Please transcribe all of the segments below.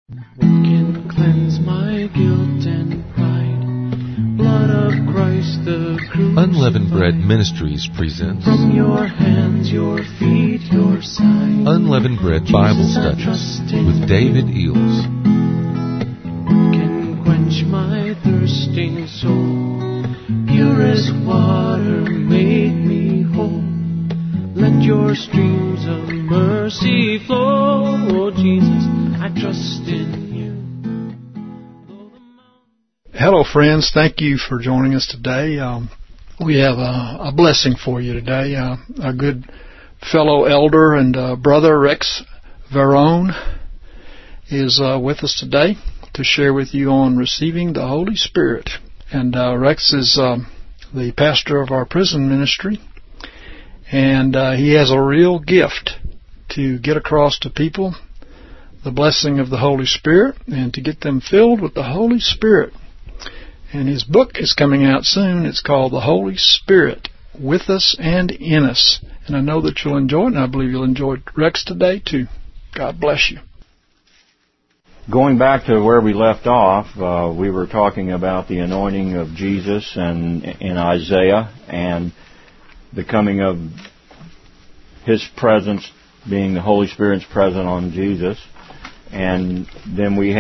What can cleanse my guilt and pride? Blood of Christ the crucified. Unleavened Bread Ministries presents From your hands, your feet, your side. Unleavened Bread Bible Studies with David Eels. What can quench my thirsting soul? Purest water make me whole. Let your streams of mercy flow. Oh Jesus, I trust in you. Hello, friends. Thank you for joining us today. We have a blessing for you today. A good fellow elder and brother, Rex Verone, is with us today to share with you on receiving the Holy Spirit. And Rex is the pastor of our prison ministry, and he has a real gift to get across to people the blessing of the Holy Spirit and to get them filled with the Holy Spirit. And his book is coming out soon. It's called The Holy Spirit, With Us and In Us. And I know that you'll enjoy it, and I believe you'll enjoy Rex today too. God bless you. Going back to where we left off, we were talking about the anointing of Jesus and in Isaiah and the coming of His presence, being the Holy Spirit's presence on Jesus. And then we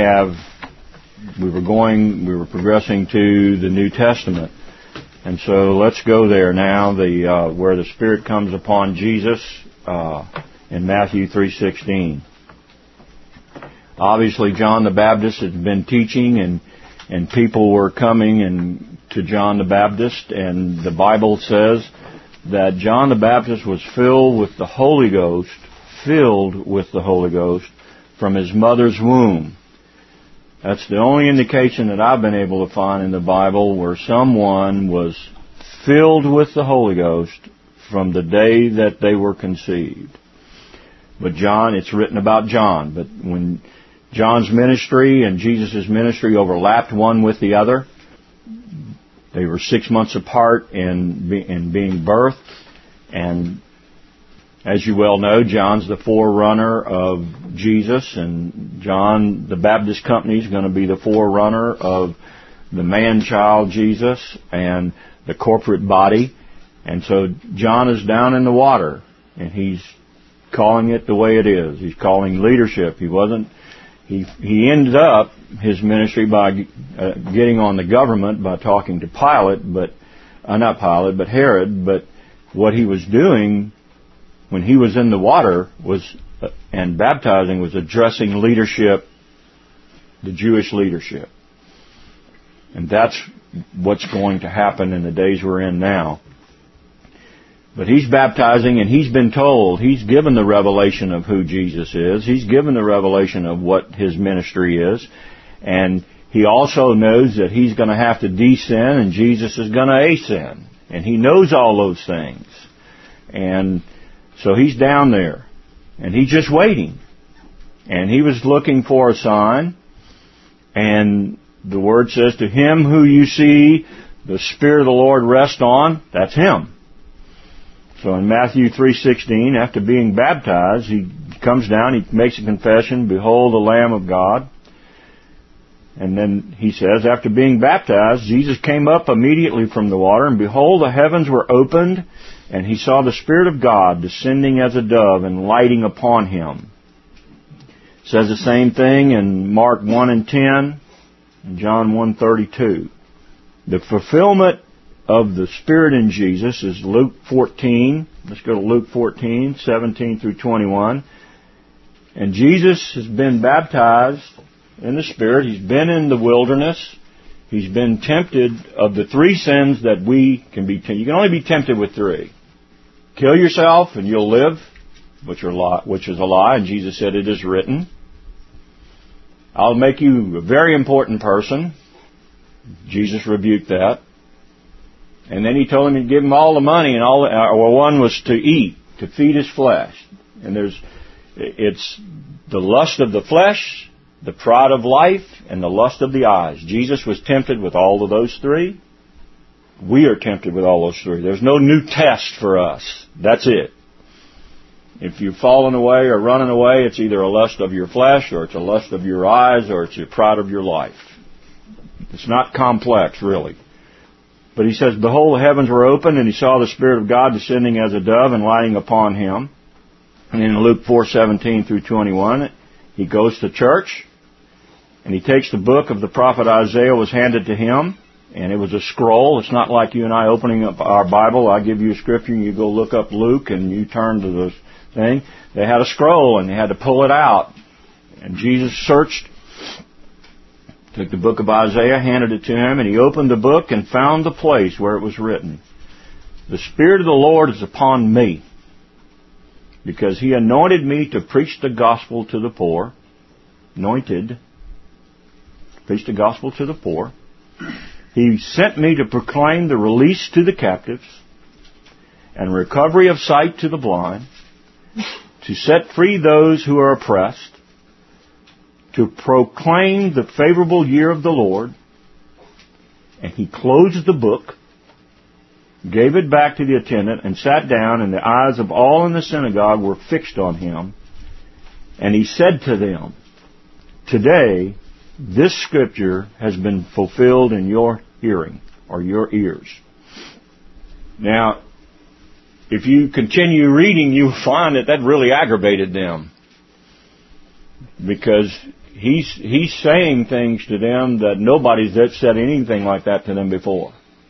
were progressing to the New Testament. And so let's go there now, where the Spirit comes upon Jesus in Matthew 3:16. Obviously, John the Baptist had been teaching, and people were coming to John the Baptist, and the Bible says that John the Baptist was filled with the Holy Ghost from his mother's womb. That's the only indication that I've been able to find in the Bible where someone was filled with the Holy Ghost from the day that they were conceived. But John, it's written about John, but when John's ministry and Jesus' ministry overlapped one with the other, they were 6 months apart in being birthed, and as you well know, John's the forerunner of Jesus, and John the Baptist Company is going to be the forerunner of the man-child Jesus and the corporate body. And so John is down in the water, and he's calling it the way it is. He's calling leadership. He ended up his ministry by getting on the government by talking to Herod. But what he was doing when he was in the water and baptizing was addressing leadership, the Jewish leadership. And that's what's going to happen in the days we're in now. But he's baptizing, and he's been told, he's given the revelation of who Jesus is. He's given the revelation of what his ministry is. And he also knows that he's going to have to descend and Jesus is going to ascend. And he knows all those things. And so he's down there, and he's just waiting. And he was looking for a sign. And the Word says, to him who you see the Spirit of the Lord rest on, that's him. So in Matthew 3:16, after being baptized, he comes down, he makes a confession, behold the Lamb of God. And then he says, after being baptized, Jesus came up immediately from the water, and behold, the heavens were opened, and he saw the Spirit of God descending as a dove and lighting upon him. It says the same thing in Mark 1:10 and John 1:32. The fulfillment of the Spirit in Jesus is Luke 14. Let's go to Luke 14, 17 through 21. And Jesus has been baptized in the Spirit. He's been in the wilderness. He's been tempted of the three sins that we can be tempted. You can only be tempted with three. Kill yourself and you'll live, which is a lie. And Jesus said, it is written. I'll make you a very important person. Jesus rebuked that. And then he told him to give him all the money, and one was to eat, to feed his flesh. And it's the lust of the flesh, the pride of life, and the lust of the eyes. Jesus was tempted with all of those three. We are tempted with all those three. There's no new test for us. That's it. If you've fallen away or running away, it's either a lust of your flesh, or it's a lust of your eyes, or it's a pride of your life. It's not complex, really. But he says, behold, the heavens were opened, and he saw the Spirit of God descending as a dove and lighting upon him. And in Luke 4:17 through 21, he goes to church, and he takes the book of the prophet Isaiah, was handed to him, and it was a scroll. It's not like you and I opening up our Bible. I give you a scripture, and you go look up Luke, and you turn to the thing. They had a scroll, and they had to pull it out. And Jesus searched, took the book of Isaiah, handed it to him, and he opened the book and found the place where it was written, the Spirit of the Lord is upon me, because he anointed me to preach the gospel to the poor. Anointed to preach the gospel to the poor. He sent me to proclaim the release to the captives and recovery of sight to the blind, to set free those who are oppressed, to proclaim the favorable year of the Lord. And he closed the book, gave it back to the attendant, and sat down, and the eyes of all in the synagogue were fixed on him. And he said to them, today, this scripture has been fulfilled in your hearing, or your ears. Now, if you continue reading, you'll find that really aggravated them. Because he's saying things to them that nobody's said anything like that to them before.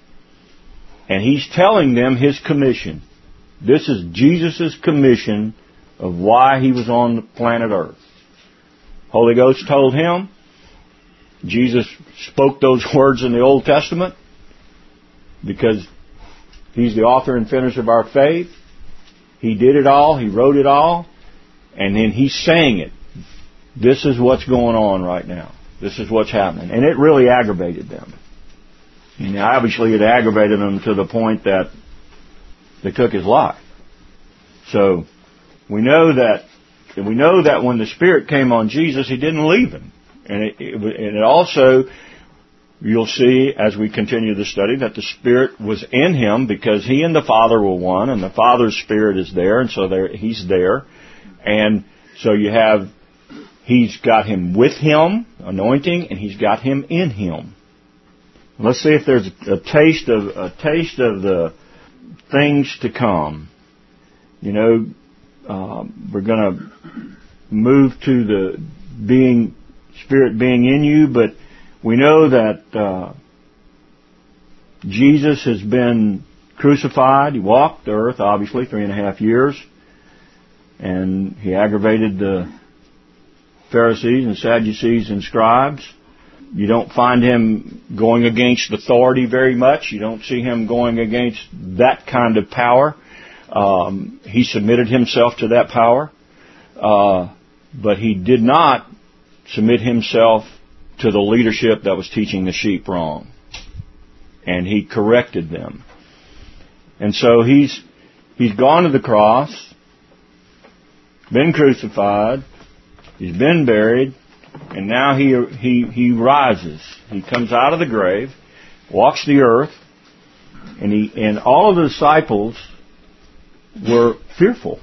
And he's telling them his commission. This is Jesus' commission of why he was on the planet Earth. Holy Ghost told him. Jesus spoke those words in the Old Testament because he's the author and finisher of our faith. He did it all. He wrote it all. And then he's saying it. This is what's going on right now. This is what's happening. And it really aggravated them. And obviously it aggravated them to the point that they took his life. So we know that when the Spirit came on Jesus, he didn't leave him. And it also, you'll see as we continue the study, that the Spirit was in him because he and the Father were one, and the Father's Spirit is there, and so he's there. And so he's got him with him, anointing, and he's got him in him. Let's see if there's a taste of the things to come. You know, we're going to move to the Spirit being in you, but we know that Jesus has been crucified. He walked the earth, obviously, 3.5 years, and he aggravated the Pharisees and Sadducees and scribes. You don't find him going against authority very much. You don't see him going against that kind of power. He submitted himself to that power, but he did not submit himself to the leadership that was teaching the sheep wrong. And he corrected them. And so he's gone to the cross, been crucified, he's been buried, and now he rises. He comes out of the grave, walks the earth, and all of the disciples were fearful.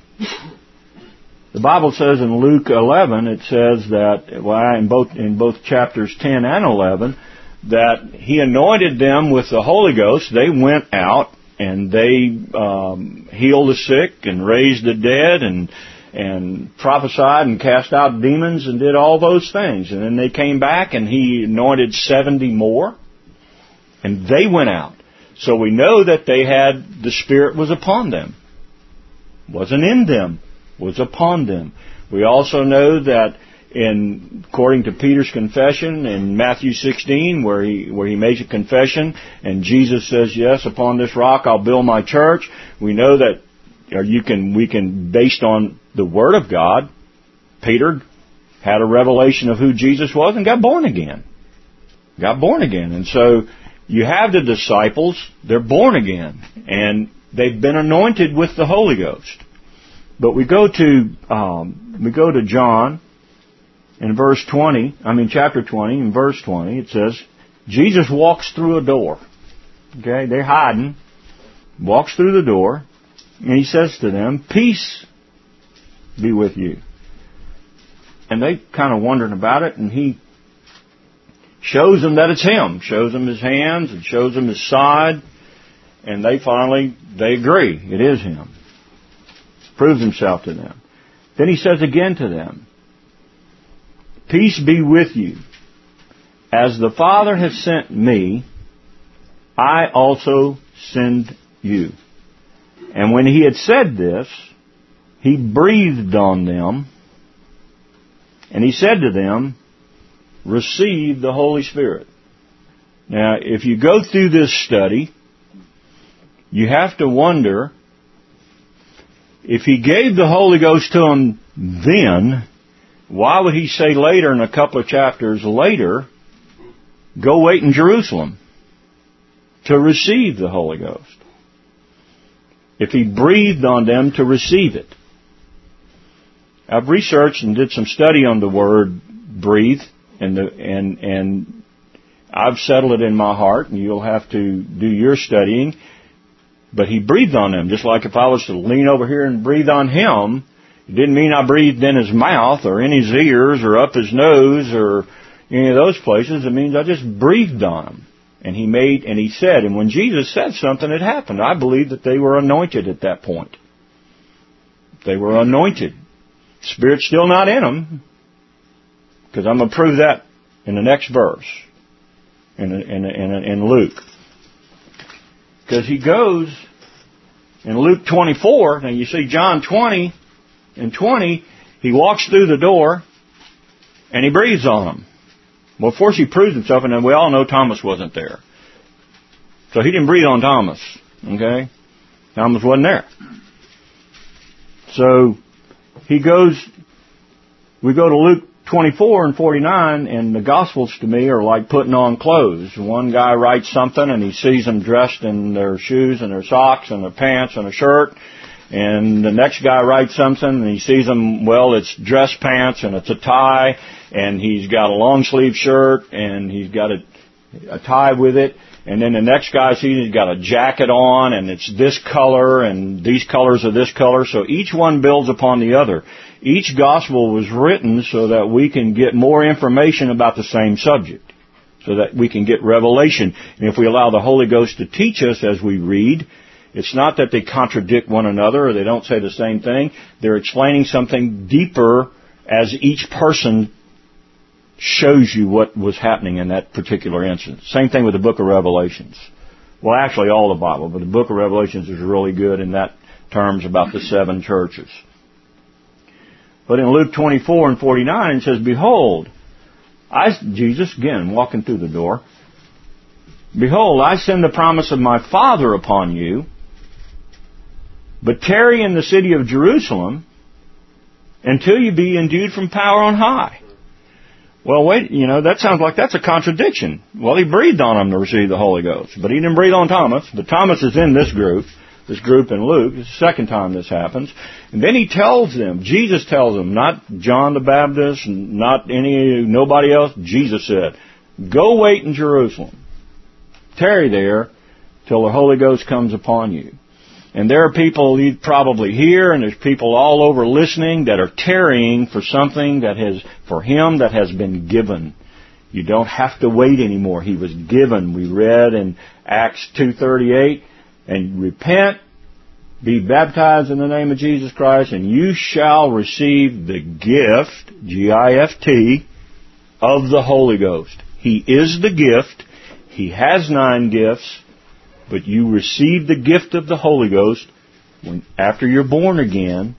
The Bible says in Luke 11, it says that, in both chapters 10 and 11, that he anointed them with the Holy Ghost. They went out and they healed the sick and raised the dead and prophesied and cast out demons and did all those things. And then they came back and he anointed 70 more, and they went out. So we know that the Spirit was upon them. Wasn't in them. Was upon them. We also know that according to Peter's confession in Matthew 16, where he makes a confession, and Jesus says, "Yes, upon this rock I'll build my church." We know that, we can, based on the Word of God, Peter had a revelation of who Jesus was and got born again. And so you have the disciples; they're born again, and they've been anointed with the Holy Ghost. But we go to John in chapter 20, in verse 20, it says, Jesus walks through a door. They're hiding, walks through the door, and he says to them, "Peace be with you. And they kind of wondering about it, and he shows them that it's him. Shows them his hands and shows them his side. And they agree. It is him. Proves himself to them. Then he says again to them, peace be with you. As the Father has sent me, I also send you. And when he had said this, he breathed on them, and he said to them, receive the Holy Spirit. Now, if you go through this study, you have to wonder, if he gave the Holy Ghost to them then, why would he say later, in a couple of chapters later, go wait in Jerusalem to receive the Holy Ghost? If he breathed on them to receive it. I've researched and did some study on the word breathe, and I've settled it in my heart, and you'll have to do your studying. But he breathed on them, just like if I was to lean over here and breathe on him, it didn't mean I breathed in his mouth or in his ears or up his nose or any of those places. It means I just breathed on him. And he said, and when Jesus said something, it happened. I believe that they were anointed at that point. They were anointed. Spirit's still not in them, because I'm going to prove that in the next verse, in Luke. Because he goes in Luke 24, now you see John 20 and 20, he walks through the door and he breathes on them. Well, of course he proves himself, and then we all know Thomas wasn't there. So he didn't breathe on Thomas, okay? Thomas wasn't there. So we go to Luke 24 and 49, and the Gospels to me are like putting on clothes. One guy writes something and he sees them dressed in their shoes and their socks and their pants and a shirt. And the next guy writes something and he sees them, well, it's dress pants and it's a tie, and he's got a long sleeve shirt and he's got a tie with it. And then the next guy sees he's got a jacket on and it's this color and these colors are this color. So each one builds upon the other. Each gospel was written so that we can get more information about the same subject, so that we can get revelation. And if we allow the Holy Ghost to teach us as we read, it's not that they contradict one another or they don't say the same thing. They're explaining something deeper as each person shows you what was happening in that particular instance. Same thing with the book of Revelations. Well, actually all the Bible, but the book of Revelations is really good in that terms about the 7 churches. But in Luke 24 and 49 it says, behold, Jesus, again, walking through the door, behold, I send the promise of my Father upon you, but tarry in the city of Jerusalem until you be endued from power on high. Well, wait, that sounds like that's a contradiction. Well, he breathed on them to receive the Holy Ghost, but he didn't breathe on Thomas. But Thomas is in this group in Luke. It's the second time this happens. And then he tells them, Jesus tells them, not John the Baptist, not nobody else. Jesus said, go wait in Jerusalem. Tarry there till the Holy Ghost comes upon you. And there are people probably here, and there's people all over listening that are tarrying for something that has been given. You don't have to wait anymore. He was given. We read in Acts 2:38, and repent, be baptized in the name of Jesus Christ, and you shall receive the gift, G-I-F-T, of the Holy Ghost. He is the gift. He has 9 gifts. But you receive the gift of the Holy Ghost after you're born again,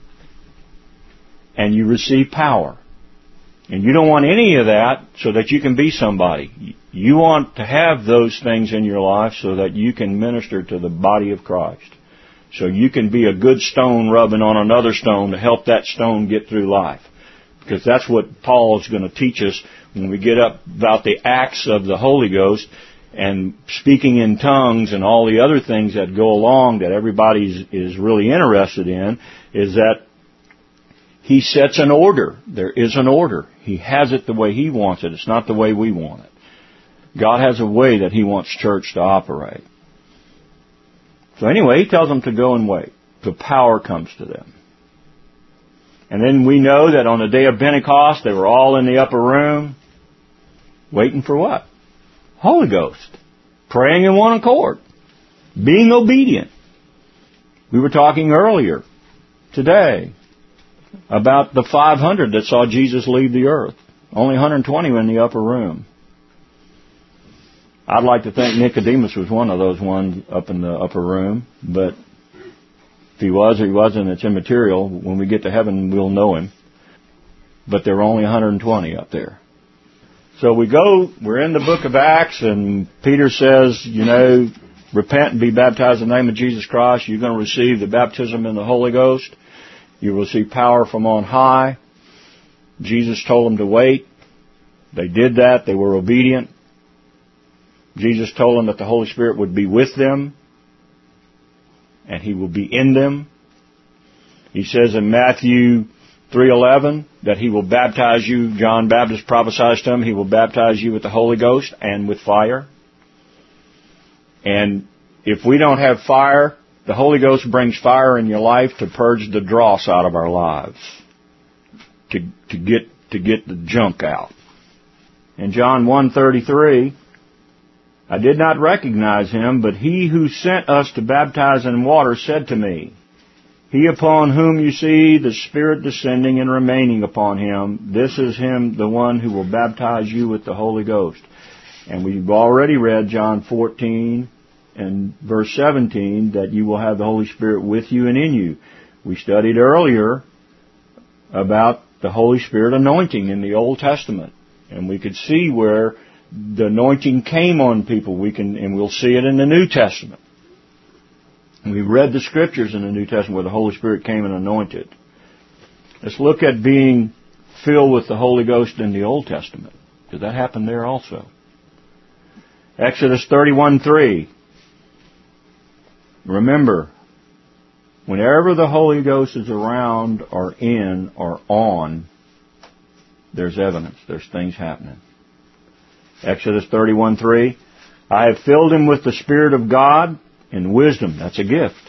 and you receive power. And you don't want any of that so that you can be somebody. You want to have those things in your life so that you can minister to the body of Christ. So you can be a good stone rubbing on another stone to help that stone get through life. Because that's what Paul is going to teach us when we get up about the acts of the Holy Ghost. And speaking in tongues and all the other things that go along that everybody is really interested in, is that he sets an order. There is an order. He has it the way he wants it. It's not the way we want it. God has a way that he wants church to operate. So anyway, he tells them to go and wait till power comes to them. And then we know that on the day of Pentecost, they were all in the upper room, waiting for what? Holy Ghost. Praying in one accord. Being obedient. We were talking earlier today about the 500 that saw Jesus leave the earth. Only 120 were in the upper room. I'd like to think Nicodemus was one of those ones up in the upper room, but if he was or he wasn't, it's immaterial. When we get to heaven, we'll know him. But there were only 120 up there. So we're in the book of Acts, and Peter says, repent and be baptized in the name of Jesus Christ. You're going to receive the baptism in the Holy Ghost. You will receive power from on high. Jesus told them to wait. They did that. They were obedient. Jesus told them that the Holy Spirit would be with them, and He will be in them. He says in Matthew 3:11 that He will baptize you. John Baptist prophesies to him, He will baptize you with the Holy Ghost and with fire. And if we don't have fire, the Holy Ghost brings fire in your life to purge the dross out of our lives, to get the junk out. In John 1:33, I did not recognize Him, but He who sent us to baptize in water said to me, He upon whom you see the Spirit descending and remaining upon Him, this is Him, the one who will baptize you with the Holy Ghost. And we've already read John 14 and verse 17, that you will have the Holy Spirit with you and in you. We studied earlier about the Holy Spirit anointing in the Old Testament. And we could see where the anointing came on people. And we'll see it in the New Testament. We read the scriptures in the New Testament where the Holy Spirit came and anointed. Let's look at being filled with the Holy Ghost in the Old Testament, because that happened there also. Exodus 31:3. Remember, whenever the Holy Ghost is around or in or on, there's evidence. There's things happening. Exodus 31:3. I have filled him with the Spirit of God in wisdom. That's a gift.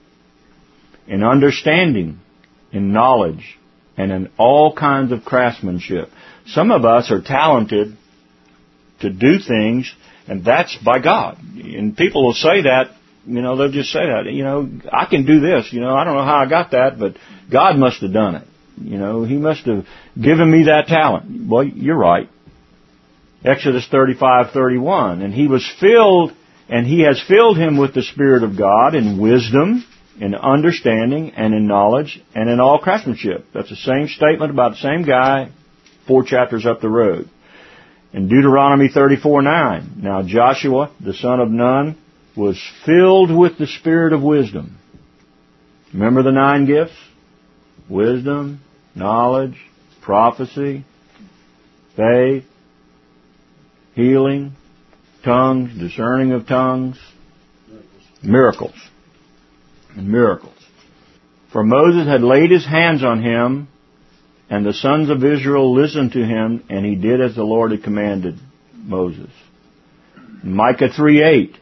In understanding, in knowledge, and in all kinds of craftsmanship. Some of us are talented to do things, and that's by God. And people will say that, they'll just say that, I can do this, I don't know how I got that, but God must have done it. He must have given me that talent. Well, you're right. Exodus 35:31, and he has filled him with the Spirit of God in wisdom, in understanding, and in knowledge, and in all craftsmanship. That's the same statement about the same guy 4 chapters up the road. In Deuteronomy 34:9, now Joshua, the son of Nun, was filled with the Spirit of wisdom. Remember the 9 gifts? Wisdom, knowledge, prophecy, faith, healing, tongues, discerning of tongues, miracles. And miracles. For Moses had laid his hands on him, and the sons of Israel listened to him, and he did as the Lord had commanded Moses. Micah 3:8.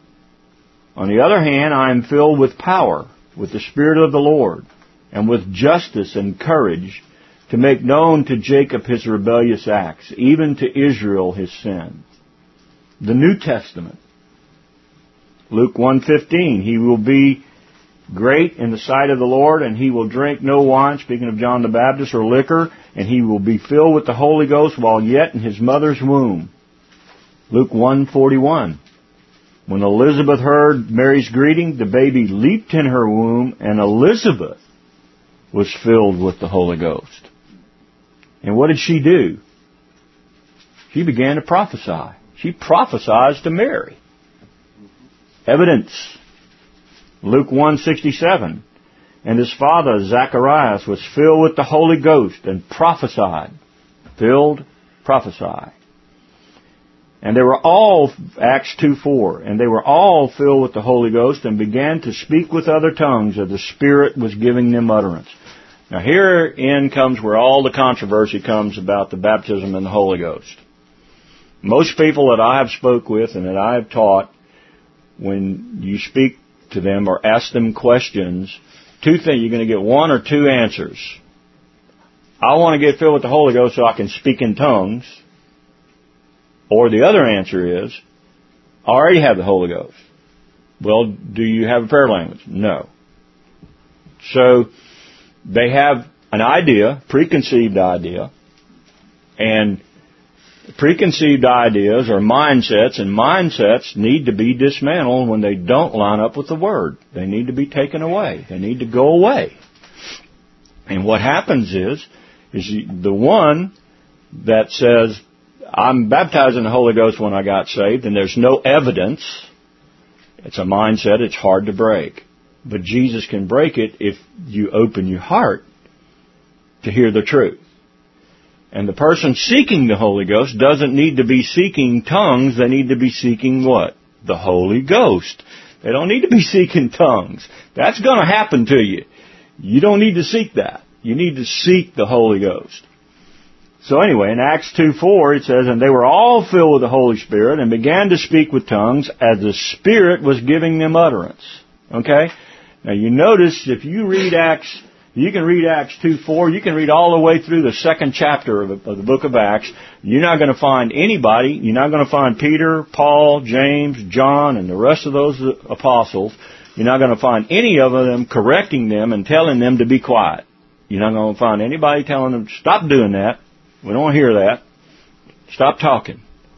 On the other hand, I am filled with power, with the Spirit of the Lord, and with justice and courage, to make known to Jacob his rebellious acts, even to Israel his sin. The New Testament. Luke 1:15, he will be great in the sight of the Lord, and he will drink no wine, speaking of John the Baptist, or liquor, and he will be filled with the Holy Ghost while yet in his mother's womb. Luke 1:41. When Elizabeth heard Mary's greeting, the baby leaped in her womb, and Elizabeth was filled with the Holy Ghost. And what did she do? She began to prophesy. She prophesies to Mary. Evidence. Luke 1:67. And his father, Zacharias, was filled with the Holy Ghost and prophesied. Filled, prophesy. And they were all, Acts 2:4, and they were all filled with the Holy Ghost and began to speak with other tongues as the Spirit was giving them utterance. Now herein comes where all the controversy comes about the baptism in the Holy Ghost. Most people that I have spoke with and that I have taught, when you speak to them or ask them questions, 2 things, you're going to get 1 or 2 answers. I want to get filled with the Holy Ghost so I can speak in tongues. Or the other answer is, I already have the Holy Ghost. Well, do you have a prayer language? No. So, they have an idea, preconceived idea, and preconceived ideas are mindsets, and mindsets need to be dismantled when they don't line up with the Word. They need to be taken away. They need to go away. And what happens is the one that says, I'm baptized in the Holy Ghost when I got saved, and there's no evidence, it's a mindset, it's hard to break. But Jesus can break it if you open your heart to hear the truth. And the person seeking the Holy Ghost doesn't need to be seeking tongues. They need to be seeking what? The Holy Ghost. They don't need to be seeking tongues. That's going to happen to you. You don't need to seek that. You need to seek the Holy Ghost. So anyway, in Acts 2:4 it says, and they were all filled with the Holy Spirit and began to speak with tongues as the Spirit was giving them utterance. Okay? Now you notice if you read Acts, you can read Acts 2:4, you can read all the way through the second chapter of the book of Acts. You're not going to find anybody, you're not going to find Peter, Paul, James, John, and the rest of those apostles. You're not going to find any of them correcting them and telling them to be quiet. You're not going to find anybody telling them, stop doing that. We don't want to hear that. Stop talking.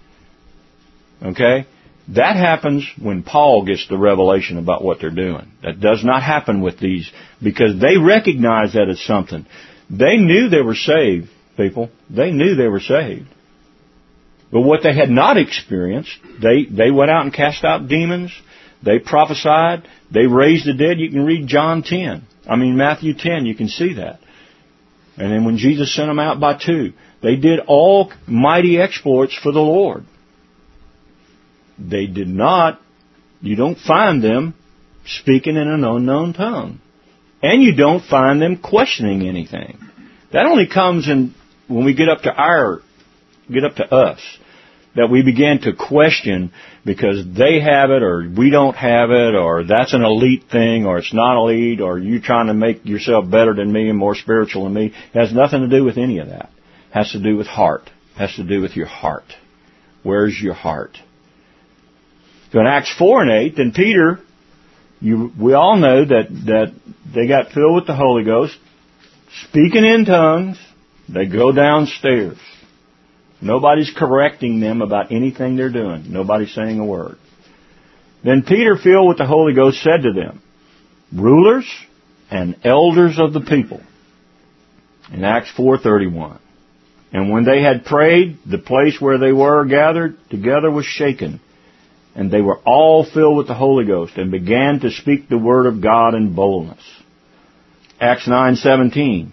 Okay? That happens when Paul gets the revelation about what they're doing. That does not happen with these, because they recognize that it's something. They knew they were saved, people. They knew they were saved. But what they had not experienced, they went out and cast out demons. They prophesied. They raised the dead. You can read Matthew 10, you can see that. And then when Jesus sent them out by two, they did all mighty exploits for the Lord. They did not, you don't find them speaking in an unknown tongue. And you don't find them questioning anything. That only comes in when we get up to us, that we begin to question because they have it or we don't have it, or that's an elite thing or it's not elite, or you trying to make yourself better than me and more spiritual than me. It has nothing to do with any of that. It has to do with heart. It has to do with your heart. Where's your heart? So in Acts 4 and 8, then Peter, we all know that they got filled with the Holy Ghost, speaking in tongues. They go downstairs. Nobody's correcting them about anything they're doing. Nobody's saying a word. Then Peter, filled with the Holy Ghost, said to them, rulers and elders of the people. In Acts 4:31. And when they had prayed, the place where they were gathered together was shaken. And they were all filled with the Holy Ghost and began to speak the word of God in boldness. Acts 9:17.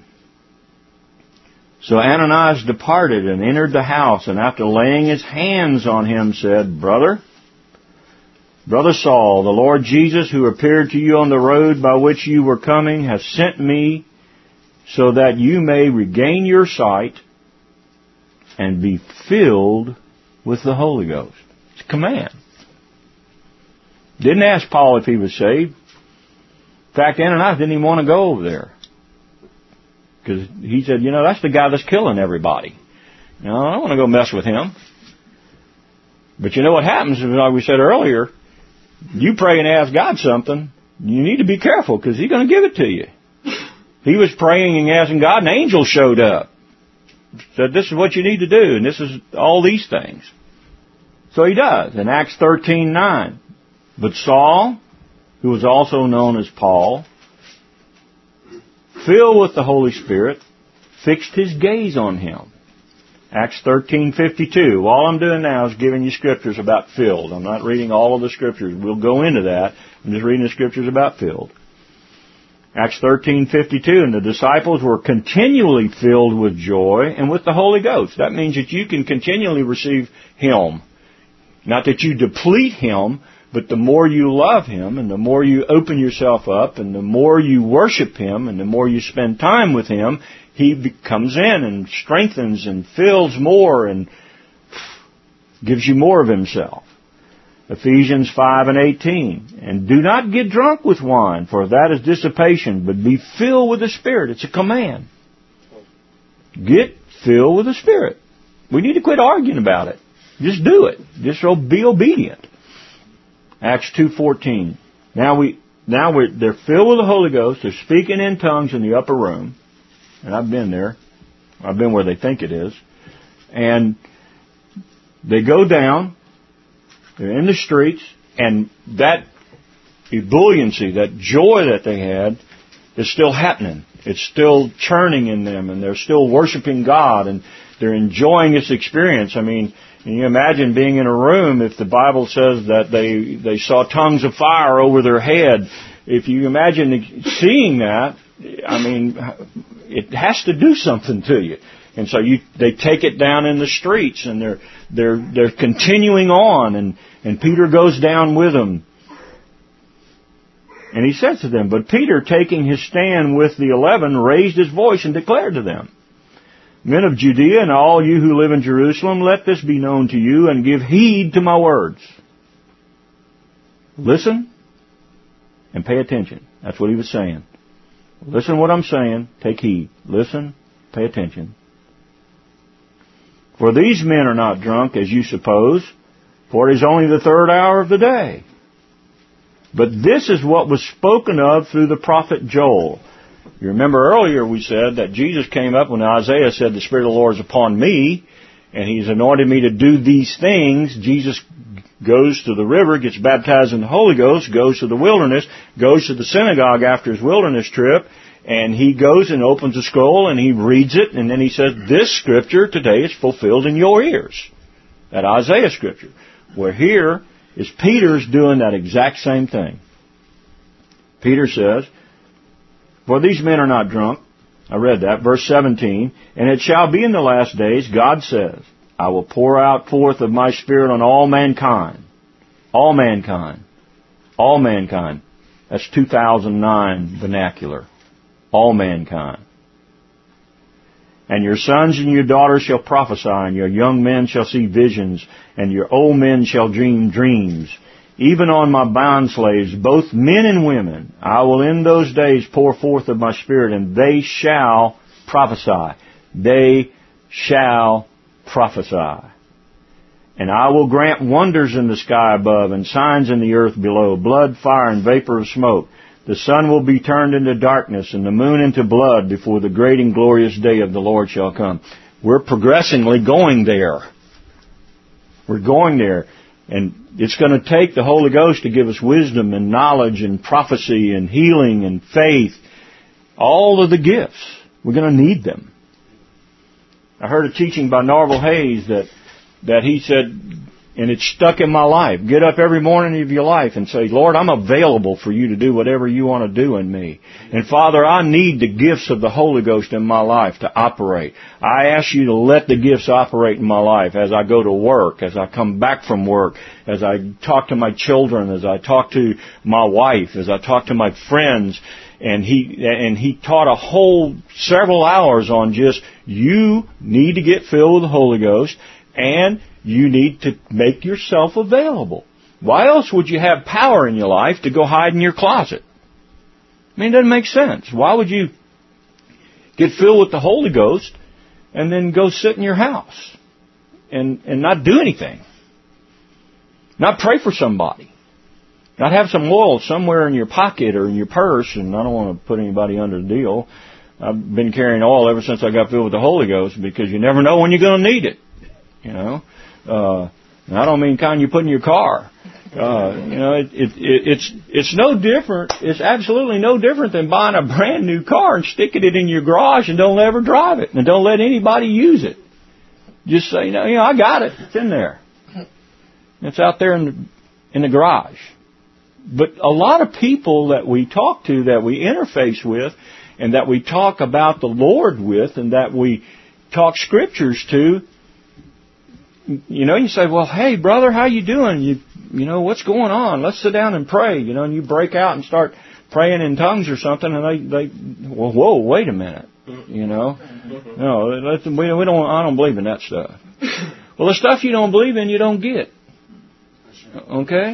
So Ananias departed and entered the house, and after laying his hands on him said, Brother Saul, the Lord Jesus, who appeared to you on the road by which you were coming, has sent me so that you may regain your sight and be filled with the Holy Ghost. It's a command. Didn't ask Paul if he was saved. In fact, Ananias didn't even want to go over there. Because he said, that's the guy that's killing everybody. I don't want to go mess with him. But you know what happens, like we said earlier, you pray and ask God something, you need to be careful because He's going to give it to you. He was praying and asking God, and an angel showed up. Said, this is what you need to do, and this is all these things. So he does. In Acts 13:9, but Saul, who was also known as Paul, filled with the Holy Spirit, fixed his gaze on him. Acts 13:52. All I'm doing now is giving you scriptures about filled. I'm not reading all of the scriptures. We'll go into that. I'm just reading the scriptures about filled. Acts 13:52. And the disciples were continually filled with joy and with the Holy Ghost. That means that you can continually receive Him. Not that you deplete Him, but the more you love Him, and the more you open yourself up, and the more you worship Him, and the more you spend time with Him, He comes in and strengthens and fills more and gives you more of Himself. Ephesians 5:18. And do not get drunk with wine, for that is dissipation, but be filled with the Spirit. It's a command. Get filled with the Spirit. We need to quit arguing about it. Just do it. Just be obedient. Acts 2:14. They're filled with the Holy Ghost. They're speaking in tongues in the upper room. And I've been there. I've been where they think it is. And they go down. They're in the streets. And that ebulliency, that joy that they had, is still happening. It's still churning in them. And they're still worshiping God. And they're enjoying this experience. I mean, can you imagine being in a room if the Bible says that they saw tongues of fire over their head? If you imagine seeing that, I mean, it has to do something to you. And so they take it down in the streets, and they're continuing on, and Peter goes down with them. And he says to them, but Peter, taking his stand with the 11, raised his voice and declared to them, Men of Judea and all you who live in Jerusalem, let this be known to you, and give heed to my words. Listen and pay attention. That's what he was saying. Listen what I'm saying. Take heed. Listen. Pay attention. For these men are not drunk, as you suppose, for it is only the third hour of the day. But this is what was spoken of through the prophet Joel. You remember earlier we said that Jesus came up when Isaiah said, the Spirit of the Lord is upon me, and He's anointed me to do these things. Jesus goes to the river, gets baptized in the Holy Ghost, goes to the wilderness, goes to the synagogue after his wilderness trip, and he goes and opens the scroll and he reads it, and then he says, this scripture today is fulfilled in your ears. That Isaiah scripture. Where here is Peter's doing that exact same thing. Peter says, for these men are not drunk. I read that. Verse 17. And it shall be in the last days, God says, I will pour out forth of my Spirit on all mankind. All mankind. All mankind. That's 2009 vernacular. All mankind. And your sons and your daughters shall prophesy, and your young men shall see visions, and your old men shall dream dreams. Even on my bondslaves, both men and women, I will in those days pour forth of my Spirit, and they shall prophesy. They shall prophesy. And I will grant wonders in the sky above, and signs in the earth below, blood, fire, and vapor of smoke. The sun will be turned into darkness, and the moon into blood, before the great and glorious day of the Lord shall come. We're progressively going there. We're going there. And it's going to take the Holy Ghost to give us wisdom and knowledge and prophecy and healing and faith. All of the gifts. We're going to need them. I heard a teaching by Norval Hayes that he said, and it stuck in my life, get up every morning of your life and say, Lord, I'm available for you to do whatever you want to do in me. And Father, I need the gifts of the Holy Ghost in my life to operate. I ask you to let the gifts operate in my life as I go to work, as I come back from work, as I talk to my children, as I talk to my wife, as I talk to my friends. And he taught a whole several hours on just, you need to get filled with the Holy Ghost, and you need to make yourself available. Why else would you have power in your life to go hide in your closet? I mean, it doesn't make sense. Why would you get filled with the Holy Ghost and then go sit in your house and not do anything? Not pray for somebody? Not have some oil somewhere in your pocket or in your purse? And I don't want to put anybody under the deal. I've been carrying oil ever since I got filled with the Holy Ghost, because you never know when you're going to need it. You know, and I don't mean kind you put in your car. It's no different. It's absolutely no different than buying a brand new car and sticking it in your garage and don't ever drive it and don't let anybody use it. Just say, I got it. It's in there. It's out there in the garage. But a lot of people that we talk to, that we interface with, and that we talk about the Lord with, and that we talk scriptures to, you say, well, hey, brother, how you doing? What's going on? Let's sit down and pray. And you break out and start praying in tongues or something, and they well, whoa, wait a minute. No, I don't believe in that stuff. Well, the stuff you don't believe in, you don't get. Okay?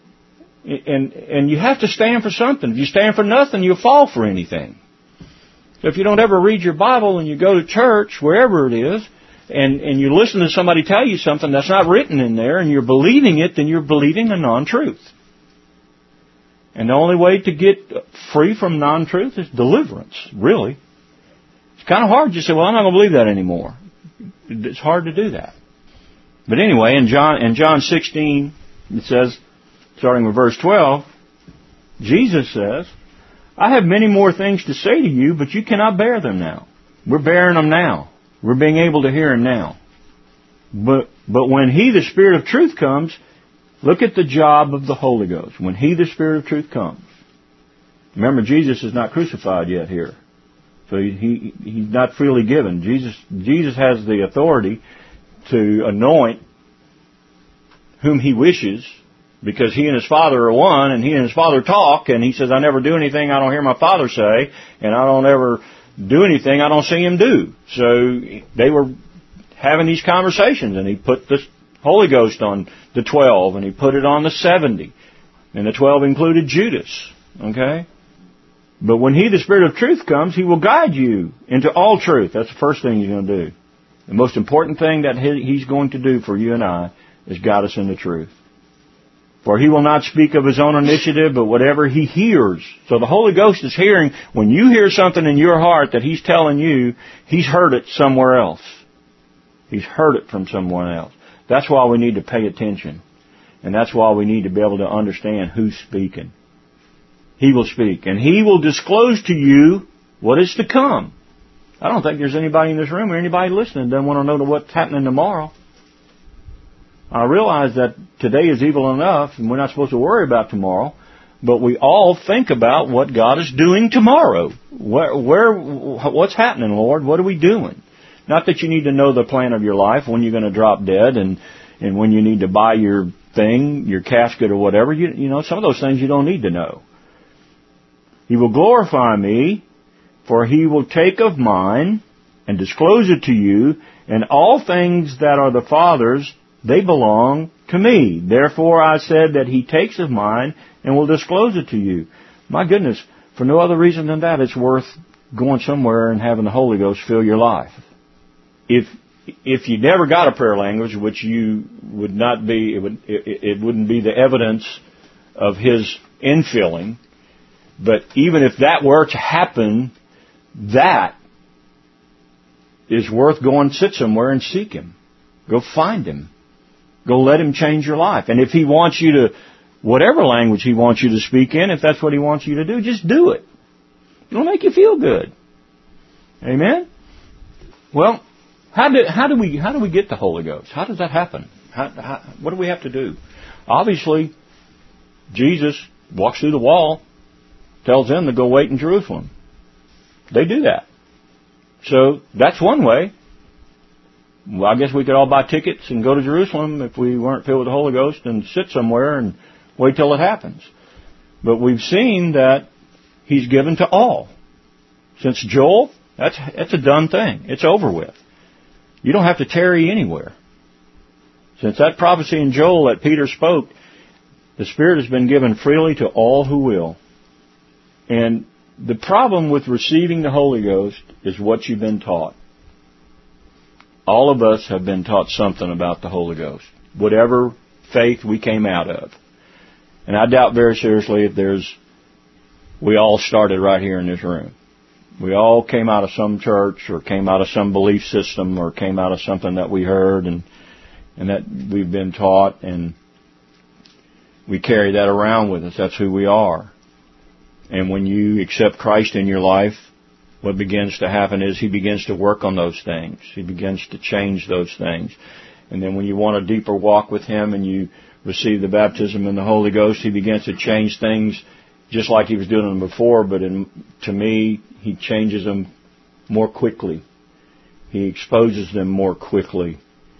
And you have to stand for something. If you stand for nothing, you'll fall for anything. So if you don't ever read your Bible and you go to church, wherever it is, and you listen to somebody tell you something that's not written in there and you're believing it, then you're believing a non-truth. And the only way to get free from non-truth is deliverance, really. It's kind of hard to say, well, I'm not going to believe that anymore. It's hard to do that. But anyway, in John 16, it says, starting with verse 12, Jesus says, I have many more things to say to you, but you cannot bear them now. We're bearing them now. We're being able to hear Him now. But when He, the Spirit of truth, comes, look at the job of the Holy Ghost. When He, the Spirit of truth, comes. Remember, Jesus is not crucified yet here. So He's not freely given. Jesus has the authority to anoint whom He wishes, because He and His Father are one, and He and His Father talk, and He says, I never do anything I don't hear my Father say, and I don't ever do anything I don't see Him do. So they were having these conversations, and He put the Holy Ghost on the 12, and He put it on the 70. And the 12 included Judas. Okay? But when He, the Spirit of truth, comes, He will guide you into all truth. That's the first thing He's going to do. The most important thing that He's going to do for you and I is guide us into truth. For He will not speak of His own initiative, but whatever He hears. So the Holy Ghost is hearing, when you hear something in your heart that He's telling you, He's heard it somewhere else. He's heard it from someone else. That's why we need to pay attention. And that's why we need to be able to understand who's speaking. He will speak. And He will disclose to you what is to come. I don't think there's anybody in this room or anybody listening that doesn't want to know what's happening tomorrow. I realize that today is evil enough and we're not supposed to worry about tomorrow, but we all think about what God is doing tomorrow. What's happening, Lord? What are we doing? Not that you need to know the plan of your life, when you're going to drop dead and when you need to buy your thing, your casket or whatever. You know, some of those things you don't need to know. He will glorify me, for He will take of mine and disclose it to you, and all things that are the Father's, they belong to me. Therefore I said that He takes of mine and will disclose it to you. My goodness, for no other reason than that, it's worth going somewhere and having the Holy Ghost fill your life. If you never got a prayer language, which you would not be, it wouldn't be the evidence of His infilling. But even if that were to happen, that is worth going sit somewhere and seek Him. Go find Him. Go let Him change your life. And if He wants you to, whatever language He wants you to speak in, if that's what He wants you to do, just do it. It'll make you feel good. Amen? Well, how do we get the Holy Ghost? How does that happen? What do we have to do? Obviously, Jesus walks through the wall, tells them to go wait in Jerusalem. They do that. So that's one way. Well, I guess we could all buy tickets and go to Jerusalem if we weren't filled with the Holy Ghost and sit somewhere and wait till it happens. But we've seen that He's given to all. Since Joel, that's a done thing. It's over with. You don't have to tarry anywhere. Since that prophecy in Joel that Peter spoke, the Spirit has been given freely to all who will. And the problem with receiving the Holy Ghost is what you've been taught. All of us have been taught something about the Holy Ghost, whatever faith we came out of. And I doubt very seriously if we all started right here in this room. We all came out of some church or came out of some belief system or came out of something that we heard and that we've been taught, and we carry that around with us. That's who we are. And when you accept Christ in your life, what begins to happen is He begins to work on those things. He begins to change those things. And then when you want a deeper walk with Him and you receive the baptism in the Holy Ghost, He begins to change things just like He was doing them before, but to me, He changes them more quickly. He exposes them more quickly.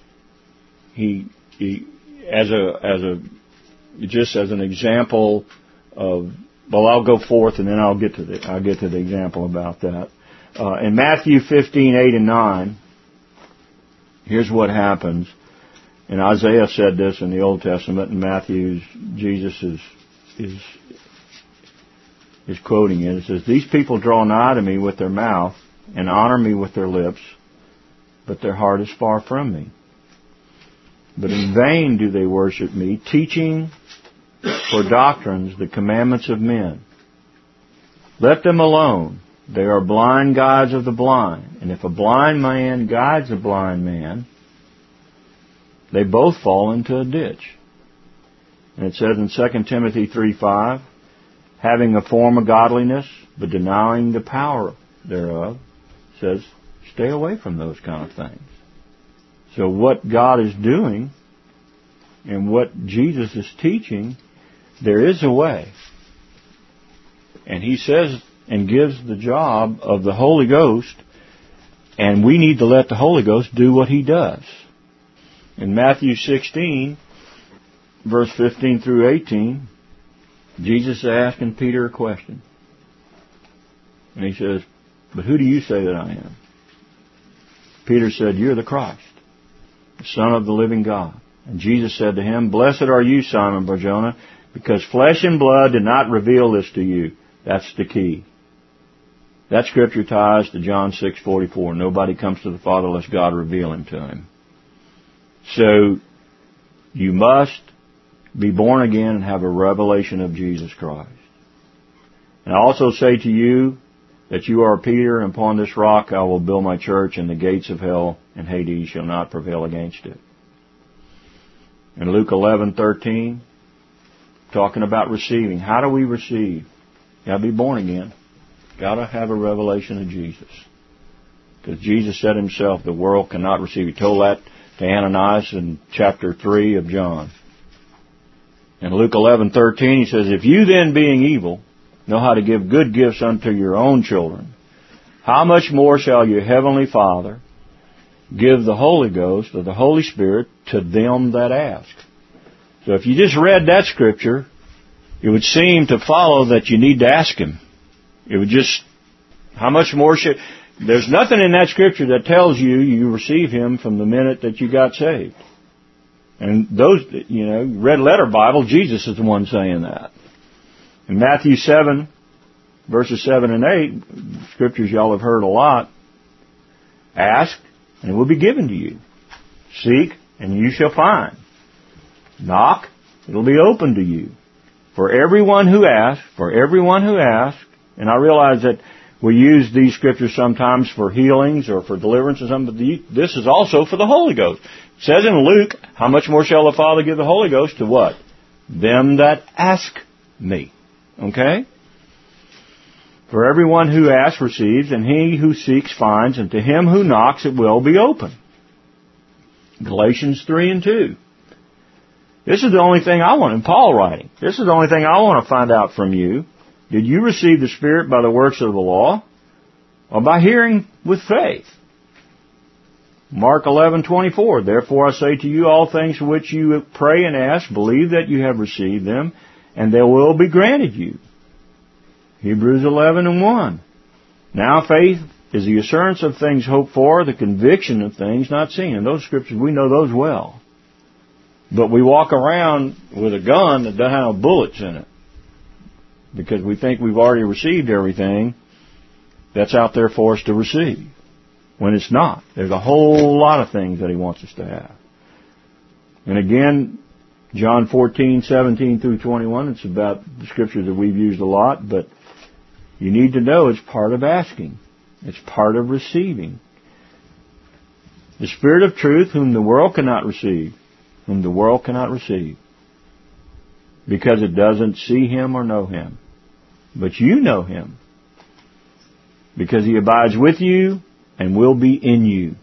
Just as an example of, well, I'll go forth and then I'll get to the example about that. In Matthew 15:8 and 9, here's what happens. And Isaiah said this in the Old Testament, and Jesus is is quoting it. It says, "These people draw nigh to me with their mouth and honor me with their lips, but their heart is far from me. But in vain do they worship me, teaching for doctrines the commandments of men. Let them alone. They are blind guides of the blind. And if a blind man guides a blind man, they both fall into a ditch." And it says in 2 Timothy 3:5, "Having a form of godliness, but denying the power thereof," says, stay away from those kind of things. So what God is doing and what Jesus is teaching, there is a way. And He says and gives the job of the Holy Ghost, and we need to let the Holy Ghost do what He does. In Matthew 16, verse 15 through 18, Jesus is asking Peter a question. And He says, "But who do you say that I am?" Peter said, "You're the Christ, the Son of the living God." And Jesus said to him, "Blessed are you, Simon Bar-Jonah, because flesh and blood did not reveal this to you." That's the key. That scripture ties to John 6:44. Nobody comes to the Father unless God reveal Him to him. So, you must be born again and have a revelation of Jesus Christ. And I also say to you that you are Peter, and upon this rock I will build my church, and the gates of hell and Hades shall not prevail against it. In Luke 11:13, talking about receiving. How do we receive? You got to be born again. Got to have a revelation of Jesus. Because Jesus said Himself, the world cannot receive. He told that to Ananias in chapter 3 of John. In Luke 11:13, He says, "If you then, being evil, know how to give good gifts unto your own children, how much more shall your heavenly Father give the Holy Ghost or the Holy Spirit to them that ask?" So if you just read that scripture, it would seem to follow that you need to ask Him. It would just, how much more should... There's nothing in that scripture that tells you receive Him from the minute that you got saved. And those, red letter Bible, Jesus is the one saying that. In Matthew 7, verses 7 and 8, scriptures y'all have heard a lot. Ask, and it will be given to you. Seek, and you shall find. Knock, it will be open to you. For everyone who asks, and I realize that we use these scriptures sometimes for healings or for deliverance or something, but this is also for the Holy Ghost. It says in Luke, how much more shall the Father give the Holy Ghost to what? Them that ask me. Okay? For everyone who asks receives, and he who seeks finds, and to him who knocks it will be open. Galatians 3:2. This is the only thing I want, and Paul writing, this is the only thing I want to find out from you. Did you receive the Spirit by the works of the law, or by hearing with faith? Mark 11:24. Therefore I say to you, all things for which you pray and ask, believe that you have received them, and they will be granted you. Hebrews 11:1. Now faith is the assurance of things hoped for, the conviction of things not seen. And those scriptures, we know those well. But we walk around with a gun that doesn't have bullets in it, because we think we've already received everything that's out there for us to receive, when it's not. There's a whole lot of things that He wants us to have. And again, John 14:17 through 21, it's about the scriptures that we've used a lot, but you need to know it's part of asking. It's part of receiving. The Spirit of truth, whom the world cannot receive, because it doesn't see Him or know Him. But you know Him, because He abides with you and will be in you.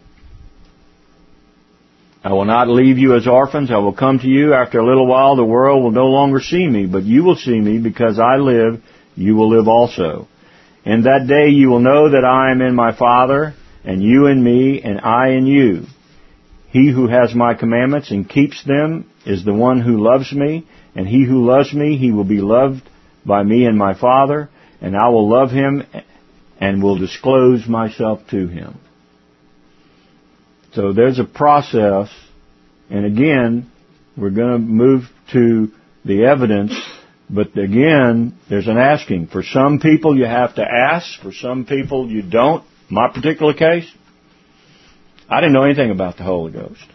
I will not leave you as orphans. I will come to you. After a little while, the world will no longer see me, but you will see me. Because I live, you will live also. In that day you will know that I am in my Father, and you in me, and I in you. He who has my commandments and keeps them is the one who loves me, and he who loves me, he will be loved by me and my Father, and I will love him and will disclose myself to him. So there's a process, and again, we're going to move to the evidence But again, there's an asking. For some people you have to ask. For some people you don't. My particular case, I didn't know anything about the Holy Ghost.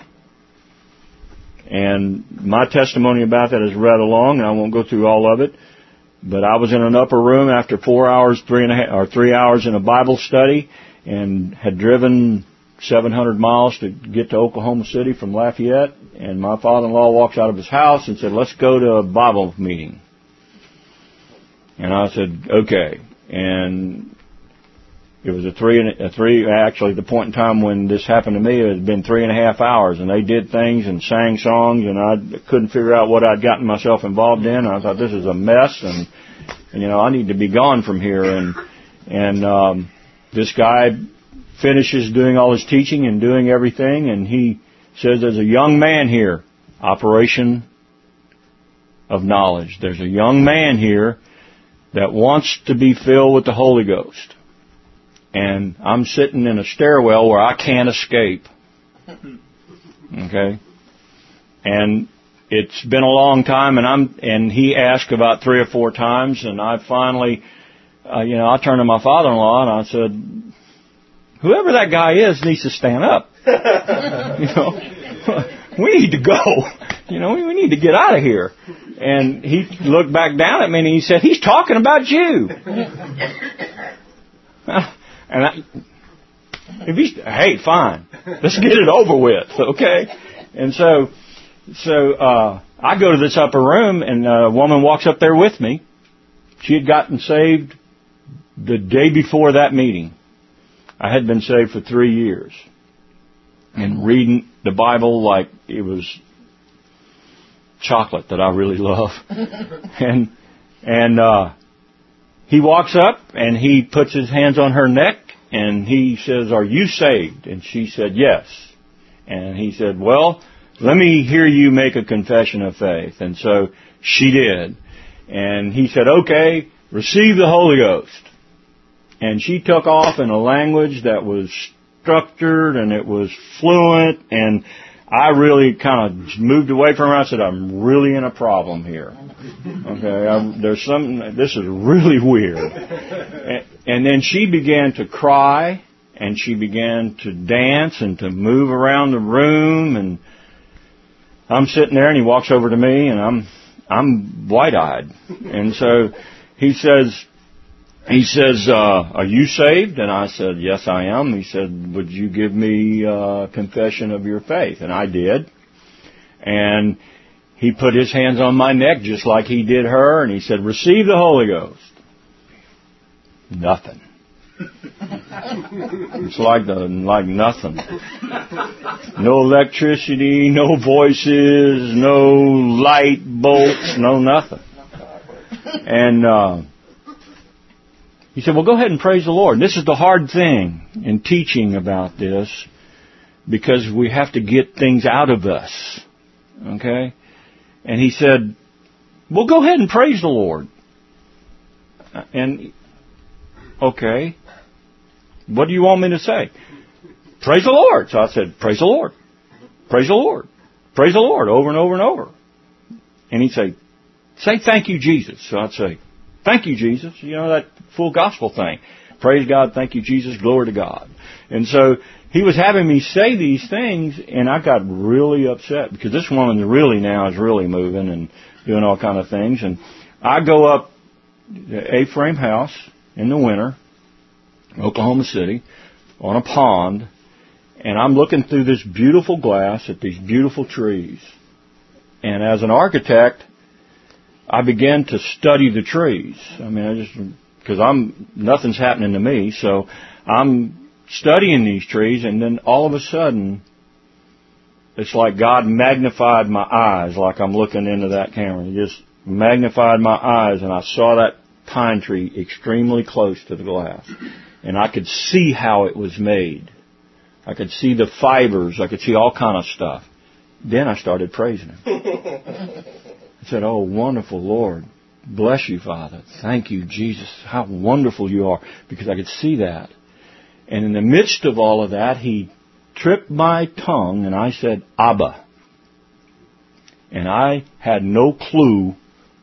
And my testimony about that is read along, and I won't go through all of it. But I was in an upper room after 3 hours in a Bible study, and had driven 700 miles to get to Oklahoma City from Lafayette. And my father-in-law walks out of his house and said, "Let's go to a Bible meeting." And I said, "Okay." And it was actually the point in time when this happened to me, it had been 3.5 hours, and they did things and sang songs, and I couldn't figure out what I'd gotten myself involved in. And I thought, this is a mess, and I need to be gone from here. And this guy finishes doing all his teaching and doing everything, and he says, "There's a young man here," operation of knowledge. "There's a young man here that wants to be filled with the Holy Ghost." And I'm sitting in a stairwell where I can't escape. Okay? And it's been a long time, and he asked about 3 or 4 times, and I finally, I turned to my father-in-law and I said, "Whoever that guy is needs to stand up. We need to go. We need to get out of here." And he looked back down at me and he said, "He's talking about you." And hey, fine. Let's get it over with, okay? And so I go to this upper room, and a woman walks up there with me. She had gotten saved the day before that meeting. I had been saved for 3 years and reading the Bible like it was chocolate that I really love. And he walks up and he puts his hands on her neck and he says, "Are you saved?" And she said, "Yes." And he said, "Well, let me hear you make a confession of faith." And so she did. And he said, "Okay, receive the Holy Ghost." And she took off in a language that was structured and it was fluent, and I really kind of moved away from her. I said, "I'm really in a problem here. Okay, there's something, this is really weird." And then she began to cry, and she began to dance and to move around the room, and I'm sitting there, and he walks over to me, and I'm wide-eyed. And so he says, "Are you saved?" And I said, "Yes, I am." He said, "Would you give me a confession of your faith?" And I did. And he put his hands on my neck just like he did her, and he said, "Receive the Holy Ghost." Nothing. It's like nothing. No electricity, no voices, no light bolts, no nothing. And he said, "Well, go ahead and praise the Lord." This is the hard thing in teaching about this, because we have to get things out of us. Okay? And he said, "Well, go ahead and praise the Lord." And, okay, what do you want me to say? "Praise the Lord." So I said, "Praise the Lord. Praise the Lord. Praise the Lord," over and over and over. And he'd say, "Thank you, Jesus." So I'd say, "Thank you, Jesus." That full gospel thing. Praise God, thank you, Jesus, glory to God. And so he was having me say these things, and I got really upset because this woman really now is really moving and doing all kind of things. And I go up to A-frame house in the winter, Oklahoma City, on a pond, and I'm looking through this beautiful glass at these beautiful trees. And as an architect, I began to study the trees. Because nothing's happening to me, so I'm studying these trees, and then all of a sudden, it's like God magnified my eyes, like I'm looking into that camera. He just magnified my eyes, and I saw that pine tree extremely close to the glass. And I could see how it was made. I could see the fibers. I could see all kind of stuff. Then I started praising Him. I said, "Oh, wonderful Lord. Bless you, Father. Thank you, Jesus. How wonderful you are." Because I could see that. And in the midst of all of that, He tripped my tongue, and I said, "Abba." And I had no clue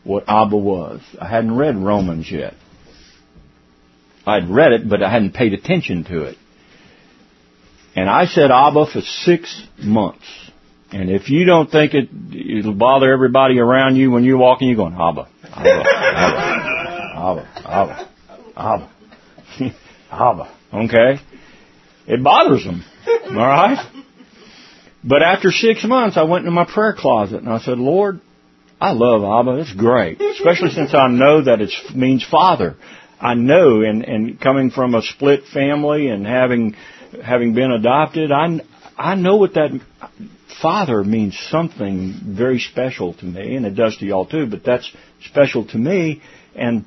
what Abba was. I hadn't read Romans yet. I'd read it, but I hadn't paid attention to it. And I said Abba for 6 months. And if you don't think it'll bother everybody around you when you're walking, you're going, Abba, Abba, Abba, Abba, Abba, Abba, Abba. Okay? It bothers them. All right? But after 6 months, I went into my prayer closet and I said, Lord, I love Abba. It's great. Especially since I know that it means Father. I know, and coming from a split family and having been adopted, I know what that Father means, something very special to me, and it does to y'all too, but that's special to me. And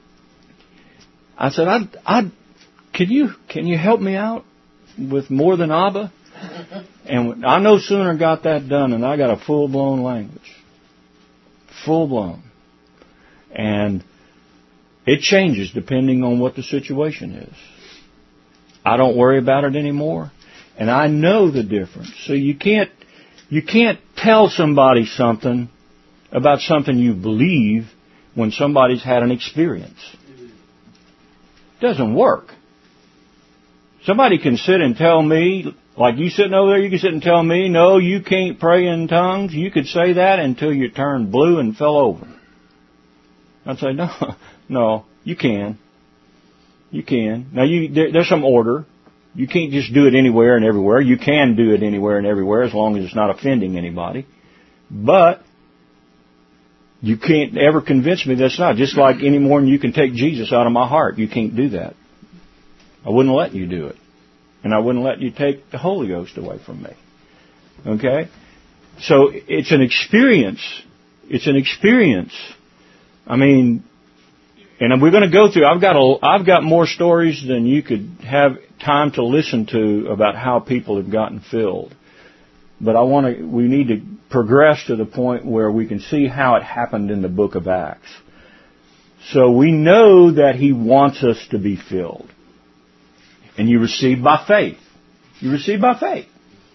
I said, can you help me out with more than Abba? And I no sooner got that done, and I got a full-blown language. Full-blown. And it changes depending on what the situation is. I don't worry about it anymore, and I know the difference. So you can't tell somebody something about something you believe when somebody's had an experience. It doesn't work. Somebody can sit and tell me, like you sitting over there, you can sit and tell me, no, you can't pray in tongues. You could say that until you turned blue and fell over. I'd say, no, you can. You can. Now, there's some order. You can't just do it anywhere and everywhere. You can do it anywhere and everywhere as long as it's not offending anybody. But you can't ever convince me that's not. Just like any more than you can take Jesus out of my heart. You can't do that. I wouldn't let you do it. And I wouldn't let you take the Holy Ghost away from me. Okay? So it's an experience. It's an experience. I mean, and we're going to go through, I've got more stories than you could have time to listen to about how people have gotten filled. But we need to progress to the point where we can see how it happened in the book of Acts. So we know that He wants us to be filled. And you receive by faith. You receive by faith.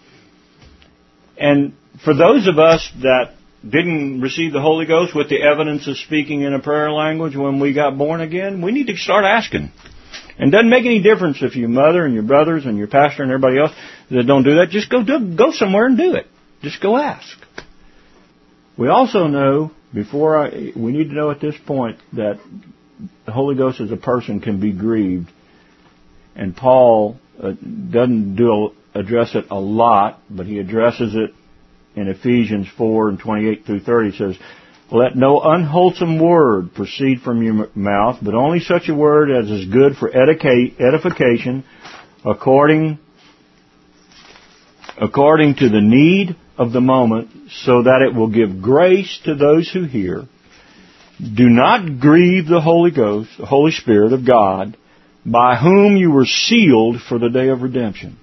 And for those of us that didn't receive the Holy Ghost with the evidence of speaking in a prayer language when we got born again, we need to start asking. And it doesn't make any difference if your mother and your brothers and your pastor and everybody else that don't do that. Just go somewhere and do it. Just go ask. We also know, we need to know at this point that the Holy Ghost as a person can be grieved. And Paul doesn't address it a lot, but he addresses it in Ephesians 4 and 28 through 30. It says, let no unwholesome word proceed from your mouth, but only such a word as is good for edification, according to the need of the moment, so that it will give grace to those who hear. Do not grieve the Holy Ghost, the Holy Spirit of God, by whom you were sealed for the day of redemption.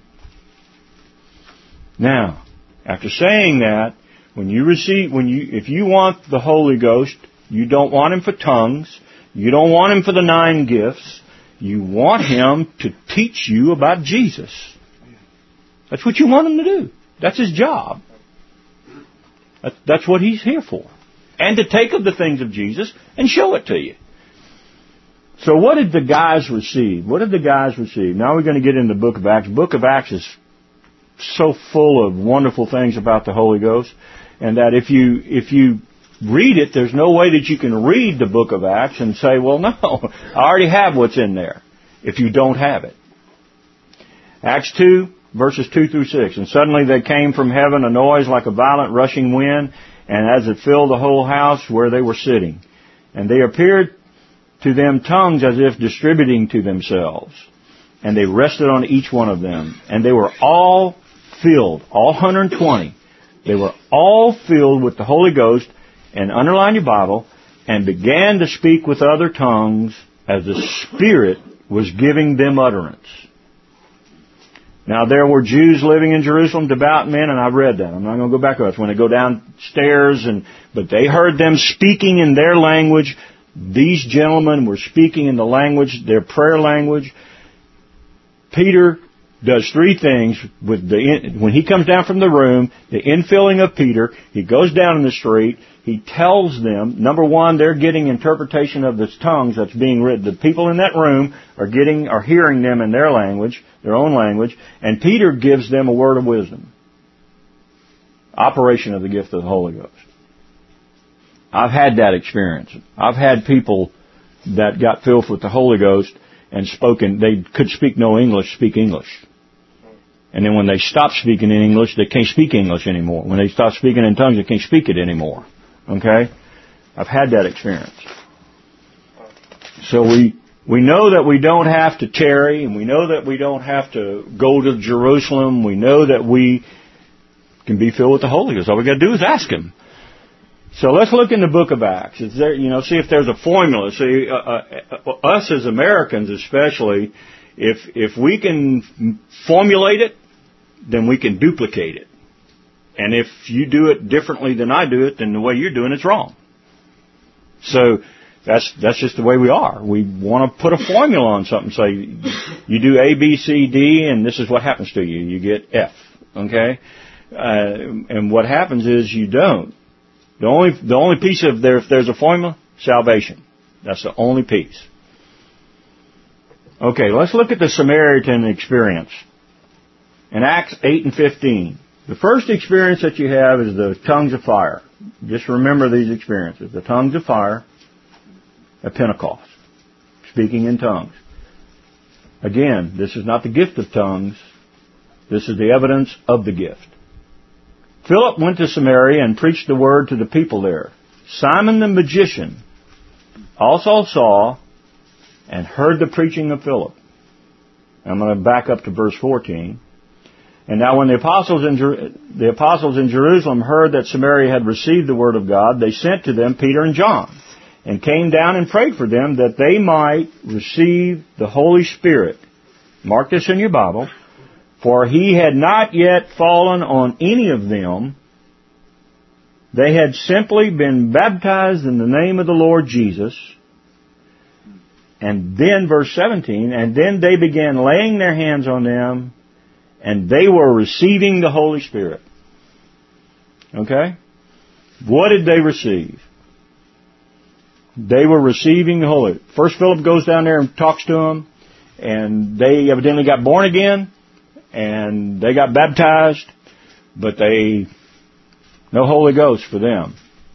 Now, after saying that, if you want the Holy Ghost, you don't want Him for tongues, you don't want Him for the 9 gifts, you want Him to teach you about Jesus. That's what you want Him to do. That's His job. That's what He's here for. And to take of the things of Jesus and show it to you. So what did the guys receive? What did the guys receive? Now we're going to get into the book of Acts. The book of Acts is so full of wonderful things about the Holy Ghost, and that if you read it, there's no way that you can read the book of Acts and say, well, no, I already have what's in there, if you don't have it. Acts 2, verses 2 through 6. And suddenly there came from heaven a noise like a violent rushing wind, and as it filled the whole house where they were sitting. And they appeared to them tongues as if distributing to themselves. And they rested on each one of them. And they were all filled, all 120. They were all filled with the Holy Ghost, and underline your Bible, and began to speak with other tongues as the Spirit was giving them utterance. Now there were Jews living in Jerusalem, devout men, and I've read that. I'm not going to go back to that. It's when they go downstairs, but they heard them speaking in their language. These gentlemen were speaking in the language, their prayer language. Peter does three things with when he comes down from the room, the infilling of Peter. He goes down in the street. He tells them, number one, they're getting interpretation of the tongues that's being written. The people in that room are hearing them in their language, their own language, and Peter gives them a word of wisdom. Operation of the gift of the Holy Ghost. I've had that experience. I've had people that got filled with the Holy Ghost and they could speak no English, speak English. And then when they stop speaking in English, they can't speak English anymore. When they stop speaking in tongues, they can't speak it anymore. Okay? I've had that experience. So we know that we don't have to tarry, and we know that we don't have to go to Jerusalem. We know that we can be filled with the Holy Ghost. All we got to do is ask Him. So let's look in the book of Acts. Is there, see if there's a formula. See, us as Americans especially, if we can formulate it, then we can duplicate it. And if you do it differently than I do it, then the way you're doing it's wrong. So that's just the way we are. We want to put a formula on something. Say you do A, B, C, D, and this is what happens to you. You get F. Okay, and what happens is you don't. The only piece of there, if there's a formula, salvation. That's the only piece. Okay, let's look at the Samaritan experience. In Acts 8 and 15, the first experience that you have is the tongues of fire. Just remember these experiences. The tongues of fire at Pentecost. Speaking in tongues. Again, this is not the gift of tongues. This is the evidence of the gift. Philip went to Samaria and preached the word to the people there. Simon the magician also saw and heard the preaching of Philip. I'm going to back up to verse 14. And now when the apostles in Jerusalem heard that Samaria had received the word of God, they sent to them Peter and John, and came down and prayed for them that they might receive the Holy Spirit. Mark this in your Bible. For he had not yet fallen on any of them. They had simply been baptized in the name of the Lord Jesus. And then, verse 17, and then they began laying their hands on them, and they were receiving the Holy Spirit. Okay? What did they receive? They were receiving the Holy. First Philip goes down there and talks to them, and they evidently got born again, and they got baptized, but no Holy Ghost for them,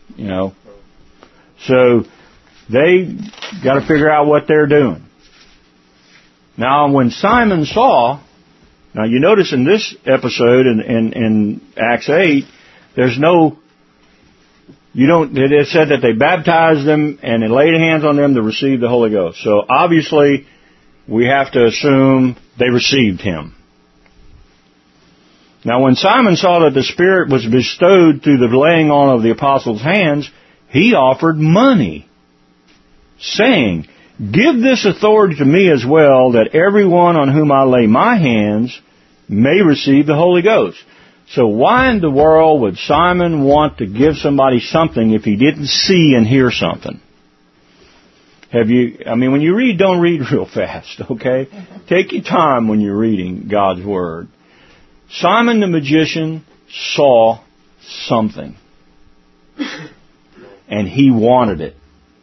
So they got to figure out what they're doing. Now, when Simon saw, now you notice in this episode in Acts 8, it said that they baptized them and they laid hands on them to receive the Holy Ghost. So obviously, we have to assume they received Him. Now, when Simon saw that the Spirit was bestowed through the laying on of the apostles' hands, he offered money, saying, "Give this authority to me as well, that everyone on whom I lay my hands may receive the Holy Ghost." So why in the world would Simon want to give somebody something if he didn't see and hear something? When you read, don't read real fast, okay? Take your time when you're reading God's Word. Simon the magician saw something. And he wanted it.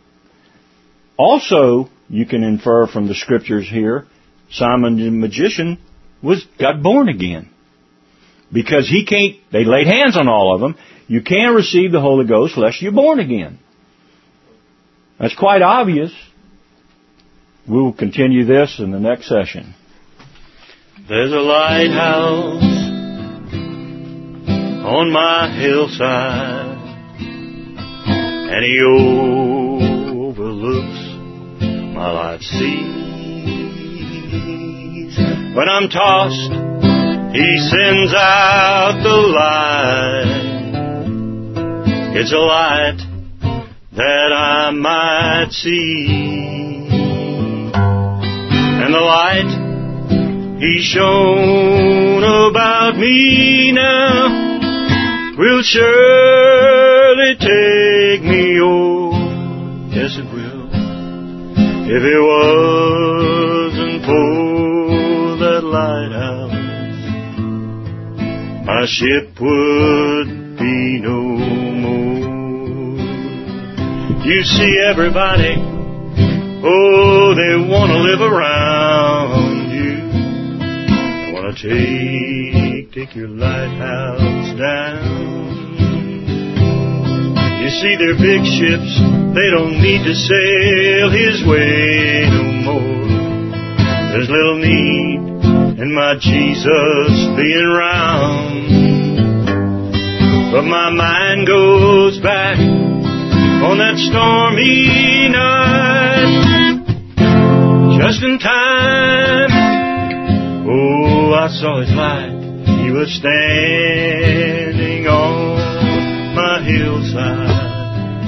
Also, you can infer from the scriptures here, Simon the magician got born again. Because they laid hands on all of them. You can't receive the Holy Ghost unless you're born again. That's quite obvious. We will continue this in the next session. There's a lighthouse on my hillside, and he overlooks my life seas. When I'm tossed, he sends out the light. It's a light that I might see. And the light He's shown about me now will surely take me home. Yes, it will. If it wasn't for that lighthouse my ship would be no more. You see everybody, oh, they want to live around you. They want to take your lighthouse down. You see their big ships, they don't need to sail his way no more. There's little need in my Jesus being round. But my mind goes back on that stormy night, just in time. Oh, I saw his light. He was standing on my hillside,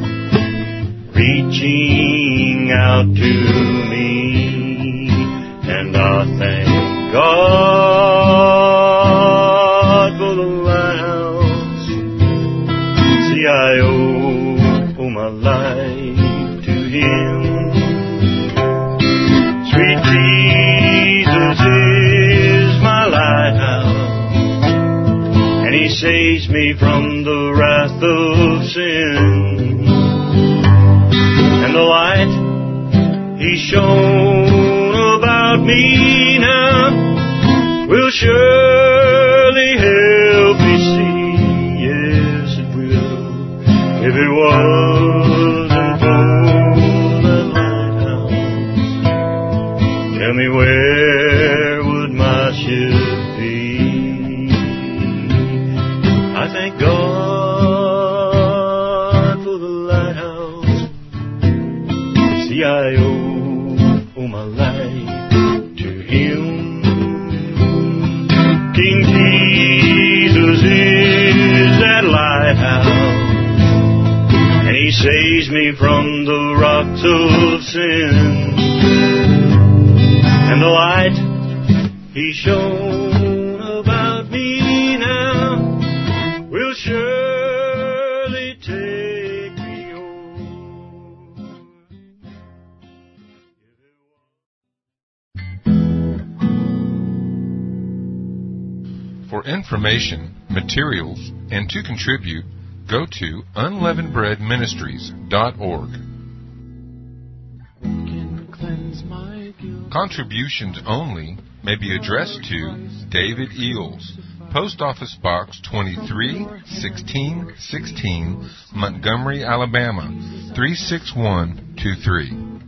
reaching out to me, and I thank God for the lighthouse. See, I owe my life to Him. Sweet Jesus is my lighthouse, and He saves me from the wrath of sin. And the light He's shown about me now will surely help me see. Yes, it will. If it wasn't for that lighthouse, tell me, where would my ship be? I thank God for the lighthouse. See, I owe my life to Him. King Jesus is that lighthouse, and He saves me from the rocks of sin. And the light He's shown about me now will surely take me home. For information, materials, and to contribute, go to unleavenedbreadministries.org. Contributions only may be addressed to David Eels, Post Office Box 231616, Montgomery, Alabama 36123.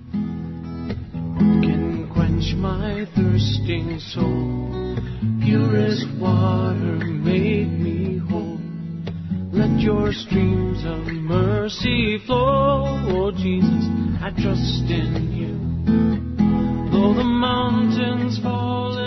Can quench my thirsting soul, purest water made me whole. Let your streams of mercy flow, oh Jesus, I trust in you. Though the mountains fall